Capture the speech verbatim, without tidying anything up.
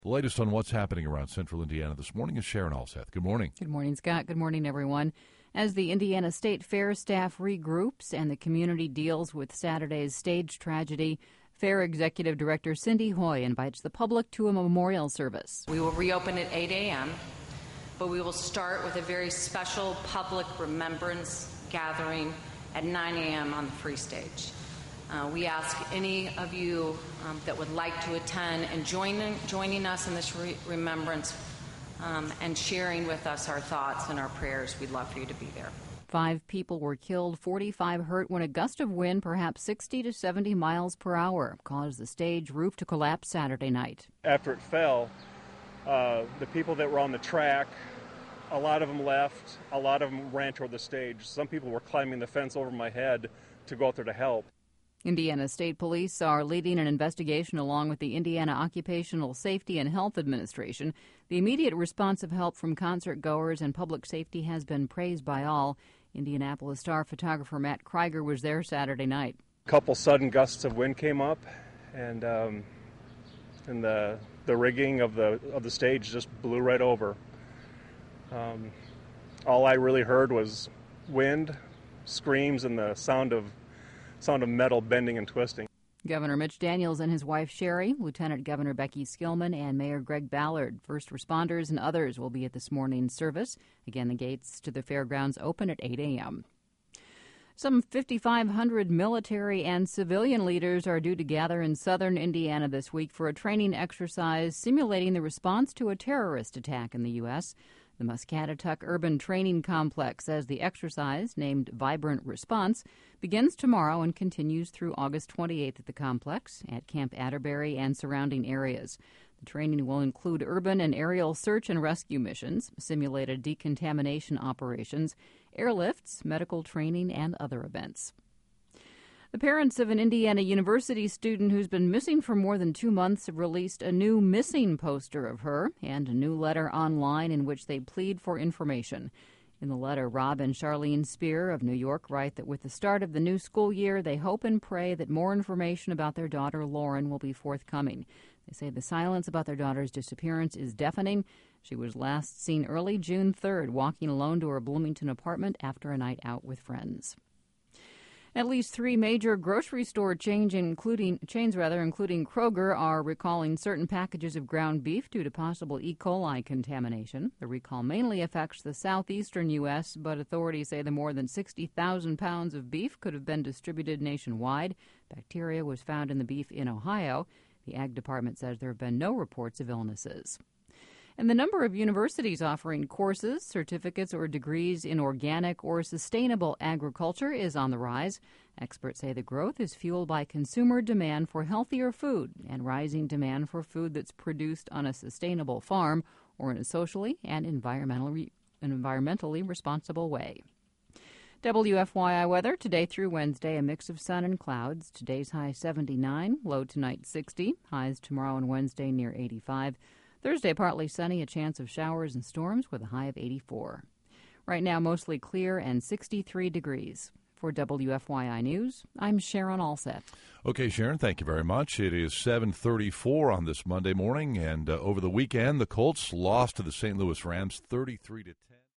The latest on what's happening around central Indiana this morning is Sharon Alseth. Good morning. Good morning, Scott. Good morning, everyone. As the Indiana State Fair staff regroups and the community deals with Saturday's stage tragedy, Fair Executive Director Cindy Hoy invites the public to a memorial service. We will reopen at eight a.m., but we will start with a very special public remembrance gathering at nine a.m. on the free stage. Uh, we ask any of you um, that would like to attend and join joining us in this re- remembrance um, and sharing with us our thoughts and our prayers. We'd love for you to be there. Five people were killed, forty-five hurt when a gust of wind, perhaps sixty to seventy miles per hour, caused the stage roof to collapse Saturday night. After it fell, uh, the people that were on the track, a lot of them left, a lot of them ran toward the stage. Some people were climbing the fence over my head to go out there to help. Indiana State Police are leading an investigation along with the Indiana Occupational Safety and Health Administration. The immediate response of help from concert goers and public safety has been praised by all. Indianapolis Star photographer Matt Krieger was there Saturday night. A couple sudden gusts of wind came up, and um, and the the rigging of the of the stage just blew right over. Um, all I really heard was wind, screams, and the sound of sound of metal bending and twisting. Governor Mitch Daniels and his wife Sherry, Lieutenant Governor Becky Skillman, and Mayor Greg Ballard, first responders, and others will be at this morning's service. Again, the gates to the fairgrounds open at eight a.m. Some fifty-five hundred military and civilian leaders are due to gather in southern Indiana this week for a training exercise simulating the response to a terrorist attack in the U S The Muscatatuck Urban Training Complex says the exercise, named Vibrant Response, begins tomorrow and continues through August twenty-eighth at the complex at Camp Atterbury and surrounding areas. The training will include urban and aerial search and rescue missions, simulated decontamination operations, airlifts, medical training, and other events. The parents of an Indiana University student who's been missing for more than two months have released a new missing poster of her and a new letter online in which they plead for information. In the letter, Rob and Charlene Spear of New York write that with the start of the new school year, they hope and pray that more information about their daughter Lauren will be forthcoming. They say the silence about their daughter's disappearance is deafening. She was last seen early June third, walking alone to her Bloomington apartment after a night out with friends. At least three major grocery store chains, including chains rather, including Kroger, are recalling certain packages of ground beef due to possible E. coli contamination. The recall mainly affects the southeastern U S, but authorities say the more than sixty thousand pounds of beef could have been distributed nationwide. Bacteria was found in the beef in Ohio. The Ag Department says there have been no reports of illnesses. And the number of universities offering courses, certificates, or degrees in organic or sustainable agriculture is on the rise. Experts say the growth is fueled by consumer demand for healthier food and rising demand for food that's produced on a sustainable farm or in a socially and environmentally, environmentally responsible way. W F Y I weather today through Wednesday, a mix of sun and clouds. Today's high seventy-nine, low tonight sixty, highs tomorrow and Wednesday near eighty-five. Thursday, partly sunny, a chance of showers and storms with a high of eighty-four. Right now, mostly clear and sixty-three degrees. For W F Y I News, I'm Sharon Alseth. Okay, Sharon, thank you very much. It is seven thirty-four on this Monday morning, and uh, over the weekend, the Colts lost to the Saint Louis Rams thirty-three to ten.